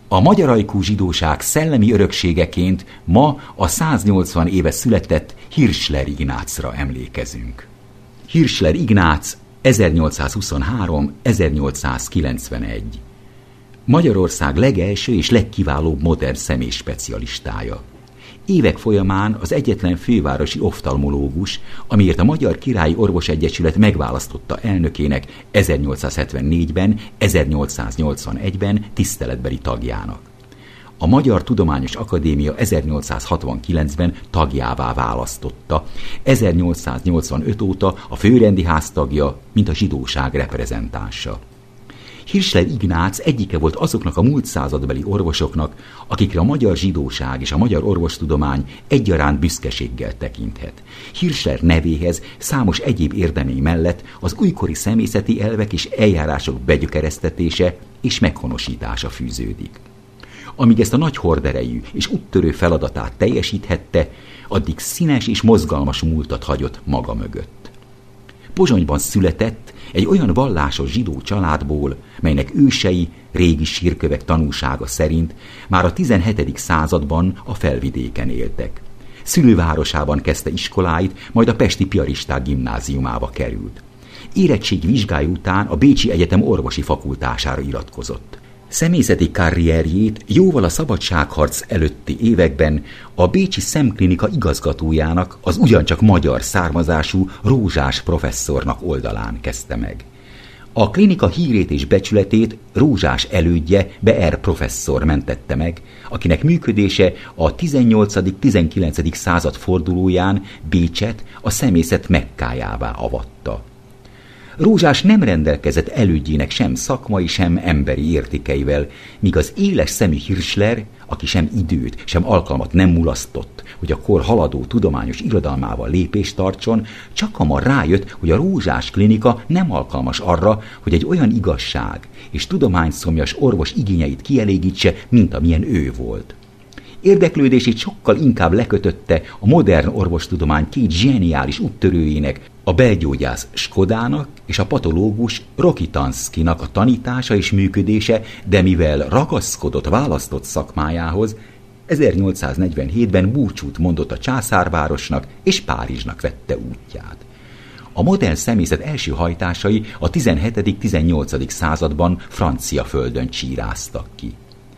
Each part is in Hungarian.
A magyarajkú zsidóság szellemi örökségeként ma a 180 éve született Hirschler Ignácra emlékezünk. Hirschler Ignác 1823-1891. Magyarország legelső és legkiválóbb modern személyspecialistája. Évek folyamán az egyetlen fővárosi oftalmológus, amiért a Magyar Királyi Orvosegyesület megválasztotta elnökének 1874-ben, 1881-ben tiszteletbeli tagjának. A Magyar Tudományos Akadémia 1869-ben tagjává választotta, 1885 óta a főrendi háztagja, mint a zsidóság reprezentánsa. Hirschler Ignác egyike volt azoknak a múlt századbeli orvosoknak, akikre a magyar zsidóság és a magyar orvostudomány egyaránt büszkeséggel tekinthet. Hirschler nevéhez számos egyéb érdemény mellett az újkori szemészeti elvek és eljárások begyökeresztetése és meghonosítása fűződik. Amíg ezt a nagy horderejű és úttörő feladatát teljesíthette, addig színes és mozgalmas múltat hagyott maga mögött. Pozsonyban született egy olyan vallásos zsidó családból, melynek ősei régi sírkövek tanúsága szerint már a 17. században a Felvidéken éltek. Szülővárosában kezdte iskoláit, majd a pesti piaristák gimnáziumába került. Érettségi vizsgája után a Bécsi Egyetem orvosi fakultására iratkozott. Szemészeti karrierjét jóval a szabadságharc előtti években a bécsi szemklinika igazgatójának, az ugyancsak magyar származású Rózsás professzornak oldalán kezdte meg. A klinika hírét és becsületét Rózsás elődje, Beer professzor mentette meg, akinek működése a 18.-19. század fordulóján Bécset a szemészet Mekkájává avatta. Rózsás nem rendelkezett elődjének sem szakmai, sem emberi értékeivel, míg az éles szemű Hirschler, aki sem időt, sem alkalmat nem mulasztott, hogy a kor haladó tudományos irodalmával lépést tartson, csak hamar rájött, hogy a Rózsás klinika nem alkalmas arra, hogy egy olyan igazság és tudományszomjas orvos igényeit kielégítse, mint amilyen ő volt. Érdeklődését sokkal inkább lekötötte a modern orvostudomány két zseniális úttörőjének, a belgyógyász Skodának és a patológus Rokitanszkinak a tanítása és működése, de mivel ragaszkodott választott szakmájához, 1847-ben búcsút mondott a császárvárosnak és Párizsnak vette útját. A modern szemészet első hajtásai a 17.-18. században francia földön csíráztak ki.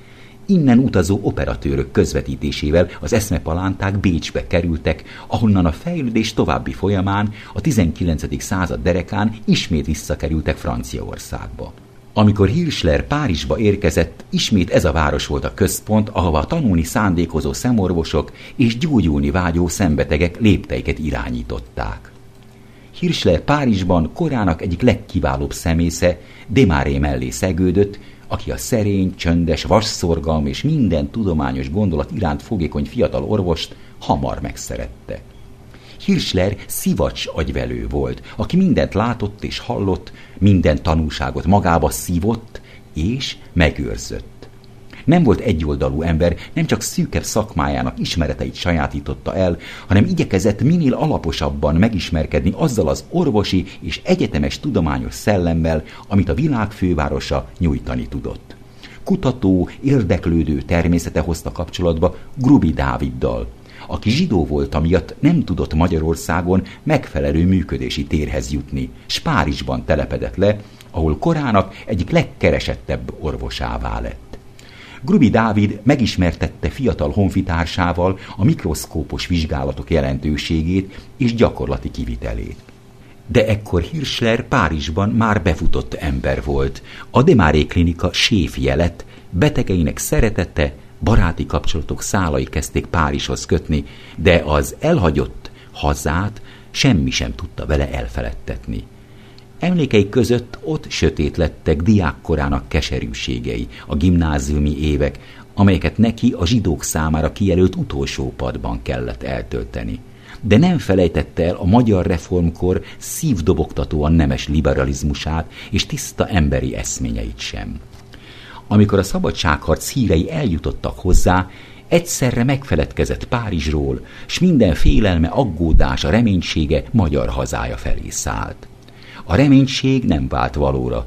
Innen utazó operatőrök közvetítésével az eszmepalánták Bécsbe kerültek, ahonnan a fejlődés további folyamán a 19. század derekán ismét visszakerültek Franciaországba. Amikor Hirschler Párizsba érkezett, ismét ez a város volt a központ, ahova tanulni szándékozó szemorvosok és gyógyulni vágyó szembetegek lépteiket irányították. Hirschler Párizsban korának egyik legkiválóbb szemésze, Desmarets mellé szegődött, aki a szerény, csöndes, vasszorgalmú és minden tudományos gondolat iránt fogékony fiatal orvost hamar megszerette. Hirschler szivacs agyvelő volt, aki mindent látott és hallott, minden tanúságot magába szívott és megőrzött. Nem volt egyoldalú ember, nem csak szűkebb szakmájának ismereteit sajátította el, hanem igyekezett minél alaposabban megismerkedni azzal az orvosi és egyetemes tudományos szellemmel, amit a világ fővárosa nyújtani tudott. Kutató, érdeklődő természete hozta kapcsolatba Gruby Dáviddal, aki zsidó volt, amiatt nem tudott Magyarországon megfelelő működési térhez jutni, s Párizsban telepedett le, ahol korának egyik legkeresettebb orvosává lett. Gruby Dávid megismertette fiatal honfitársával a mikroszkópos vizsgálatok jelentőségét és gyakorlati kivitelét. De ekkor Hirschler Párizsban már befutott ember volt. A Desmarets klinika séfje lett, betegeinek szeretete, baráti kapcsolatok szálai kezdték Párizshoz kötni, de az elhagyott hazát semmi sem tudta vele elfeledtetni. Emlékeik között ott sötét lettek diákkorának keserűségei, a gimnáziumi évek, amelyeket neki a zsidók számára kijelölt utolsó padban kellett eltölteni. De nem felejtette el a magyar reformkor szívdobogtatóan nemes liberalizmusát és tiszta emberi eszményeit sem. Amikor a szabadságharc hírei eljutottak hozzá, egyszerre megfeledkezett Párizsról, s minden félelme, aggódása, reménysége magyar hazája felé szállt. A reménység nem vált valóra.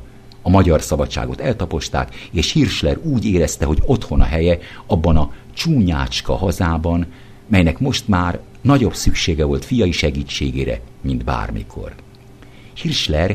A magyar szabadságot eltaposták, és Hirschler úgy érezte, hogy otthon a helye abban a csúnyácska hazában, melynek most már nagyobb szüksége volt fiai segítségére, mint bármikor. Hirschler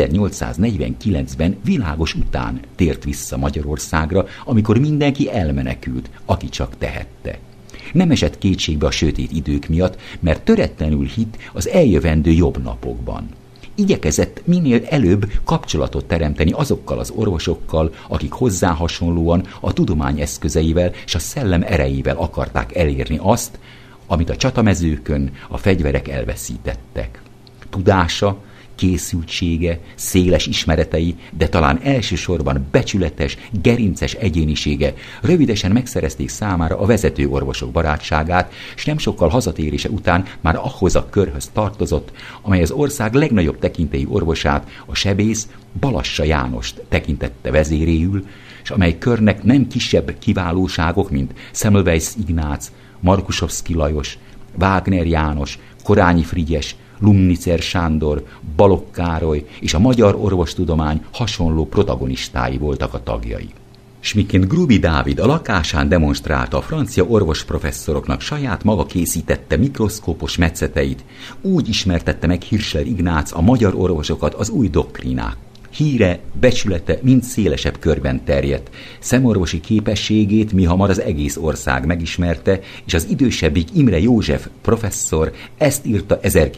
1849-ben világos után tért vissza Magyarországra, amikor mindenki elmenekült, aki csak tehette. Nem esett kétségbe a sötét idők miatt, mert töretlenül hitt az eljövendő jobb napokban. Igyekezett minél előbb kapcsolatot teremteni azokkal az orvosokkal, akik hozzá hasonlóan a tudomány eszközeivel és a szellem erejével akarták elérni azt, amit a csatamezőkön a fegyverek elveszítettek. Tudása, készültsége, széles ismeretei, de talán elsősorban becsületes, gerinces egyénisége rövidesen megszerezték számára a vezető orvosok barátságát, s nem sokkal hazatérése után már ahhoz a körhöz tartozott, amely az ország legnagyobb tekintélyű orvosát, a sebész Balassa Jánost tekintette vezéréül, és amely körnek nem kisebb kiválóságok, mint Semmelweis Ignác, Markusovszky Lajos, Wagner János, Korányi Frigyes, Lumnicer Sándor, Balogh Károly és a magyar orvostudomány hasonló protagonistái voltak a tagjai. S miként Gruby Dávid a lakásán demonstrálta a francia orvosprofesszoroknak saját maga készítette mikroszkópos metszeteit, úgy ismertette meg Hirschler Ignác a magyar orvosokat az új doktrínák. Híre, becsülete mind szélesebb körben terjedt. Szemorvosi képességét mihamar az egész ország megismerte, és az idősebbik Imre József professzor ezt írta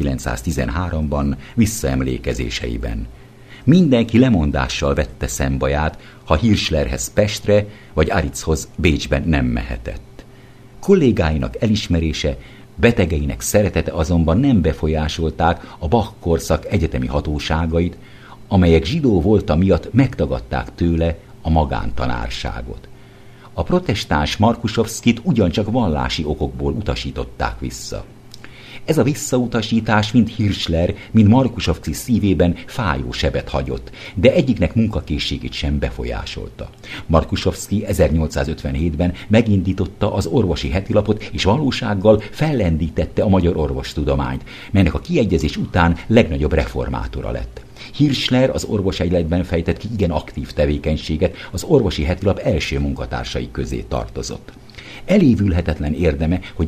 1913-ban visszaemlékezéseiben. Mindenki lemondással vette szembaját, ha Hirschlerhez Pestre vagy Aritzhoz Bécsben nem mehetett. Kollégáinak elismerése, betegeinek szeretete azonban nem befolyásolták a Bach korszak egyetemi hatóságait, amelyek zsidó volta miatt megtagadták tőle a magántanárságot. A protestáns Markusovszkyt ugyancsak vallási okokból utasították vissza. Ez a visszautasítás mind Hirschler, mind Markusovszky szívében fájó sebet hagyott, de egyiknek munkakészségét sem befolyásolta. Markusovszky 1857-ben megindította az orvosi hetilapot, és valósággal fellendítette a magyar orvostudományt, melynek a kiegyezés után legnagyobb reformátora lett. Hirschler az orvosegyletben fejtett ki igen aktív tevékenységet, az orvosi hetilap első munkatársai közé tartozott. Elévülhetetlen érdeme, hogy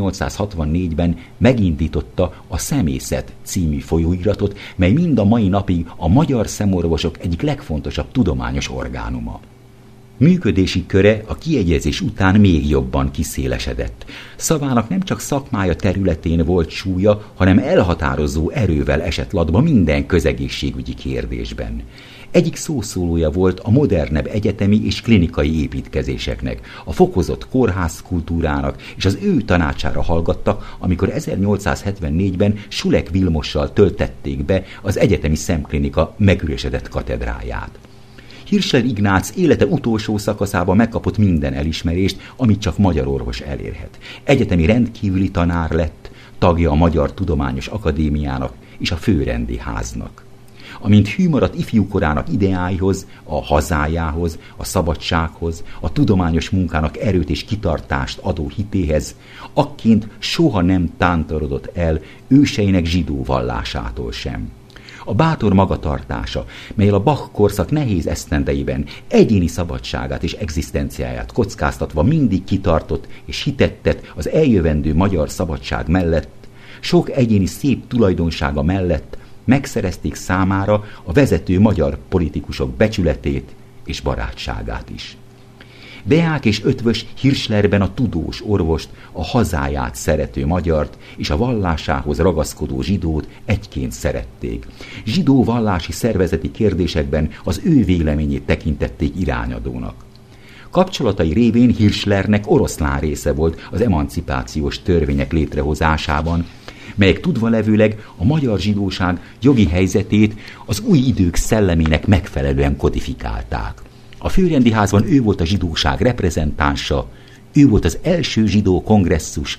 1864-ben megindította a Szemészet című folyóiratot, mely mind a mai napig a magyar szemorvosok egyik legfontosabb tudományos orgánuma. Működési köre a kiegyezés után még jobban kiszélesedett. Szavának nem csak szakmája területén volt súlya, hanem elhatározó erővel esett latba minden közegészségügyi kérdésben. Egyik szószólója volt a modernebb egyetemi és klinikai építkezéseknek, a fokozott kórházkultúrának, és az ő tanácsára hallgattak, amikor 1874-ben Sulek Vilmossal töltették be az egyetemi szemklinika megüresedett katedráját. Hirschler Ignác élete utolsó szakaszában megkapott minden elismerést, amit csak magyar orvos elérhet. Egyetemi rendkívüli tanár lett, tagja a Magyar Tudományos Akadémiának és a Főrendi Háznak. Amint hű maradt ifjúkorának ideáihoz, a hazájához, a szabadsághoz, a tudományos munkának erőt és kitartást adó hitéhez, akként soha nem tántorodott el őseinek zsidó vallásától sem. A bátor magatartása, melyel a Bach korszak nehéz esztendeiben egyéni szabadságát és egzisztenciáját kockáztatva mindig kitartott és hitettett az eljövendő magyar szabadság mellett, sok egyéni szép tulajdonsága mellett megszerezték számára a vezető magyar politikusok becsületét és barátságát is. Deák és Ötvös Hirschlerben a tudós orvost, a hazáját szerető magyart és a vallásához ragaszkodó zsidót egyként szerették. Zsidó vallási szervezeti kérdésekben az ő véleményét tekintették irányadónak. Kapcsolatai révén Hirschlernek oroszlán része volt az emancipációs törvények létrehozásában, melyek tudvalevőleg a magyar zsidóság jogi helyzetét az új idők szellemének megfelelően kodifikálták. A Főrendi Házban ő volt a zsidóság reprezentánsa, ő volt az első zsidó kongresszus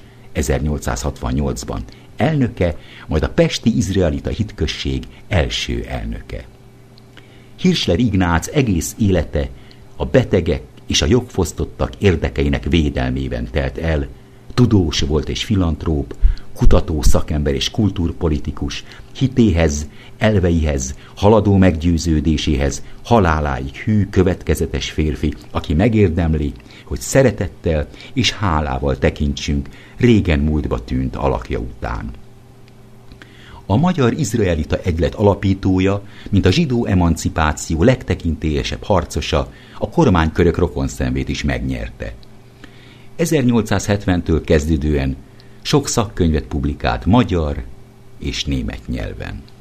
1868-ban elnöke, majd a pesti izraelita hitközség első elnöke. Hirschler Ignác egész élete a betegek és a jogfosztottak érdekeinek védelmében telt el, tudós volt és filantróp, kutató, szakember és kultúrpolitikus, hitéhez, elveihez, haladó meggyőződéséhez, haláláig hű, következetes férfi, aki megérdemli, hogy szeretettel és hálával tekintsünk régen múltba tűnt alakja után. A magyar izraelita egylet alapítója, mint a zsidó emancipáció legtekintélyesebb harcosa, a kormánykörök rokonszenvét is megnyerte. 1870-től kezdődően sok szakkönyvet publikált magyar és német nyelven.